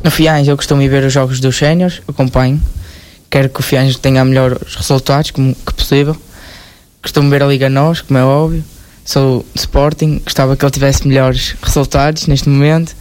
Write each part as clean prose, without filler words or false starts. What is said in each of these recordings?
No Fiães eu costumo ir ver os jogos dos séniores, acompanho. Quero que o Fiães tenha melhores resultados que possível. Costumo ver a Liga NOS, como é óbvio. Sou de Sporting, gostava que ele tivesse melhores resultados neste momento.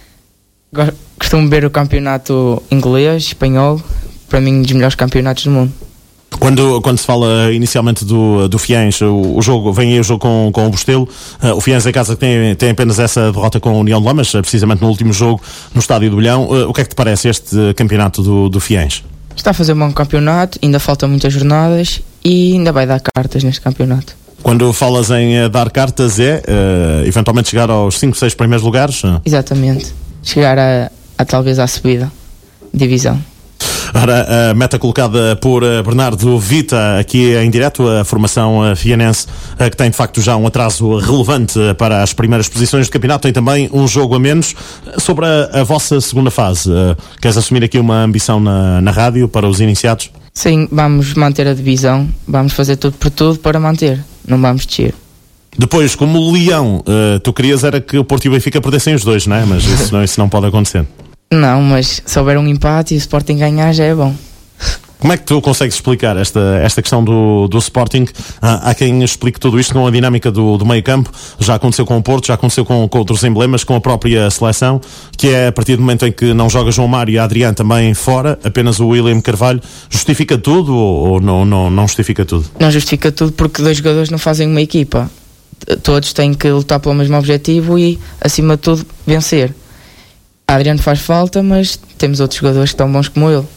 Costumo ver o campeonato inglês, espanhol, para mim, dos melhores campeonatos do mundo. Quando se fala inicialmente do Fiães, o jogo, vem aí o jogo com o Bostelo, o Fiães em casa tem apenas essa derrota com a União de Lamas, precisamente no último jogo no Estádio do Bolhão. O que é que te parece este campeonato do Fiães? Está a fazer um bom campeonato, ainda faltam muitas jornadas e ainda vai dar cartas neste campeonato. Quando falas em dar cartas eventualmente chegar aos 5, 6 primeiros lugares? Exatamente, chegar a talvez à subida, divisão. Ora, a meta colocada por Bernardo Vita aqui em direto, a formação fianense, que tem de facto já um atraso relevante para as primeiras posições do campeonato, tem também um jogo a menos. Sobre a vossa segunda fase, queres assumir aqui uma ambição na rádio para os iniciados? Sim, vamos manter a divisão, vamos fazer tudo por tudo para manter, não vamos descer. Depois, como o Leão, tu querias era que o Porto e o Benfica perdessem os dois, não é? Mas isso não pode acontecer. Não, mas se houver um empate e o Sporting ganhar já é bom. Como é que tu consegues explicar esta questão do Sporting? Há quem explique tudo isto com a dinâmica do meio campo. Já aconteceu com o Porto, já aconteceu com outros emblemas, com a própria seleção, que é a partir do momento em que não joga João Mário e Adriano também fora, apenas o William Carvalho. Justifica tudo ou não justifica tudo? Não justifica tudo porque 2 jogadores não fazem uma equipa. Todos têm que lutar pelo mesmo objetivo e, acima de tudo, vencer. Adriano faz falta, mas temos outros jogadores que estão bons como ele.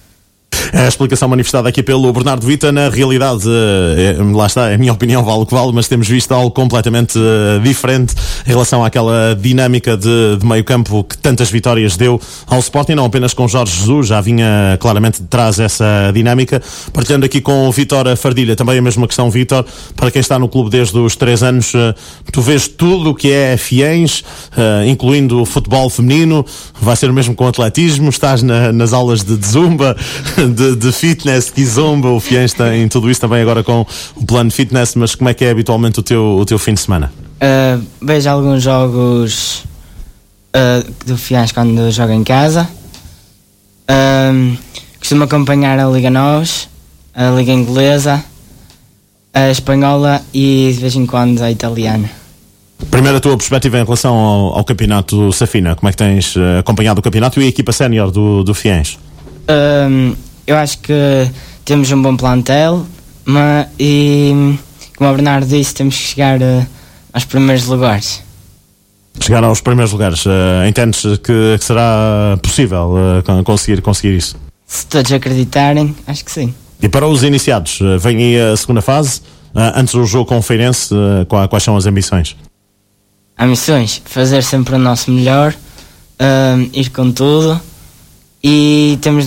A explicação manifestada aqui pelo Bernardo Vita, na realidade, lá está, a minha opinião vale o que vale, mas temos visto algo completamente diferente em relação àquela dinâmica de meio campo que tantas vitórias deu ao Sporting, não apenas com Jorge Jesus, já vinha claramente de trás essa dinâmica. Partilhando aqui com o Vítor Fardilha, também a mesma questão, Vítor, para quem está no clube desde os 3 anos, tu vês tudo o que é Fiães, incluindo o futebol feminino, vai ser o mesmo com o atletismo, estás nas aulas de zumba, de fitness, kizomba, o Fiães tem tudo isso também agora com o plano de fitness, mas como é que é habitualmente o teu fim de semana? Vejo alguns jogos do Fiães quando jogo em casa. Costumo acompanhar a Liga NOS, a Liga Inglesa, a Espanhola e de vez em quando a Italiana. Primeiro, a tua perspectiva em relação ao campeonato Safina, como é que tens acompanhado o campeonato e a equipa sénior do Fiães? Eu acho que temos um bom plantel, e como o Bernardo disse, temos que chegar aos primeiros lugares. Chegar aos primeiros lugares, entendes que será possível conseguir isso? Se todos acreditarem, acho que sim. E para os iniciados, vem aí a segunda fase, antes do jogo com o Feirense, quais são as ambições? Ambições, fazer sempre o nosso melhor, ir com tudo. E temos de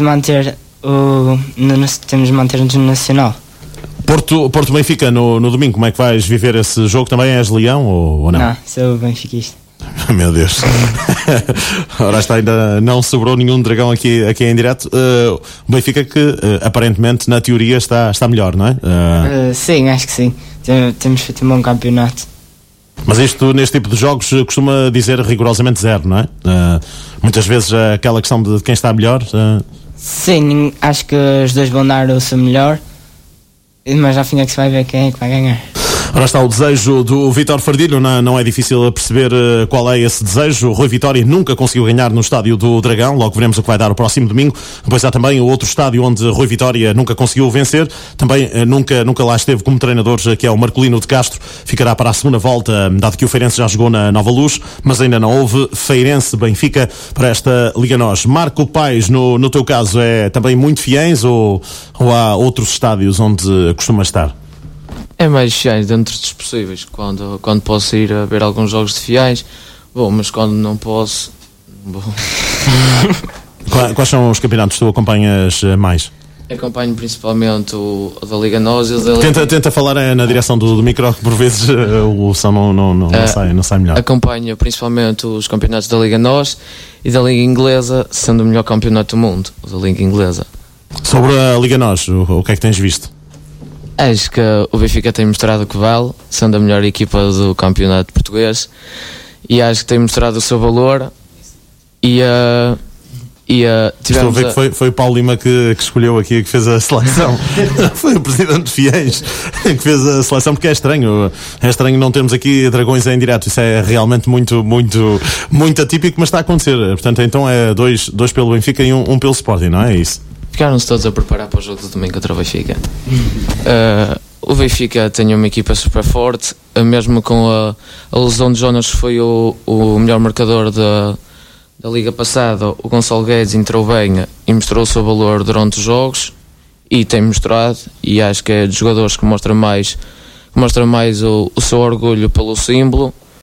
manter-nos no Nacional. Porto Benfica no domingo, como é que vais viver esse jogo? Também és Leão ou não? Não, sou benfiquista. Meu Deus. Ora, ainda não sobrou nenhum dragão aqui em direto. O Benfica que aparentemente na teoria está melhor, não é? Sim, acho que sim. Temos feito um bom campeonato. Mas isto, neste tipo de jogos, costuma dizer rigorosamente 0, não é? Muitas vezes aquela questão de quem está melhor. Sim, acho que os dois vão dar o seu melhor, mas ao fim é que se vai ver quem é que vai ganhar. Ora está o desejo do Vítor Fardilho, não é difícil perceber qual é esse desejo. O Rui Vitória nunca conseguiu ganhar no estádio do Dragão, logo veremos o que vai dar o próximo domingo. Depois há também o outro estádio onde Rui Vitória nunca conseguiu vencer, também nunca lá esteve como treinador, que é o Marcolino de Castro. Ficará para a segunda volta, dado que o Feirense já jogou na Nova Luz, mas ainda não houve Feirense-Benfica para esta Liga NOS. Marco Paes, no teu caso, é também muito Fiães ou há outros estádios onde costuma estar? É mais Fiães dentro dos possíveis. Quando posso ir a ver alguns jogos de Fiães, bom, mas quando não posso, bom. Quais são os campeonatos que tu acompanhas mais? Acompanho principalmente o da Liga NOS e o da Liga... Tenta falar na direção do micro, que por vezes o som não sai melhor. Acompanho principalmente os campeonatos da Liga NOS e da Liga Inglesa, sendo o melhor campeonato do mundo, o da Liga Inglesa. Sobre a Liga NOS, o que é que tens visto? Acho que o Benfica tem mostrado o que vale, sendo a melhor equipa do campeonato português, e acho que tem mostrado o seu valor e E estou a ver que foi o Paulo Lima que escolheu aqui, que fez a seleção. Foi o presidente de Fiéis que fez a seleção, porque é estranho não termos aqui dragões em direto. Isso é realmente muito, muito, muito atípico, mas está a acontecer. Portanto, então é dois pelo Benfica e um pelo Sporting, não é isso? Ficaram-se todos a preparar para o jogo do domingo contra o Benfica. O Benfica tem uma equipa super forte, mesmo com a lesão de Jonas, que foi o melhor marcador da Liga passada. O Gonçalo Guedes entrou bem e mostrou o seu valor durante os jogos, e tem mostrado, e acho que é dos jogadores que mostra mais o seu orgulho pelo símbolo.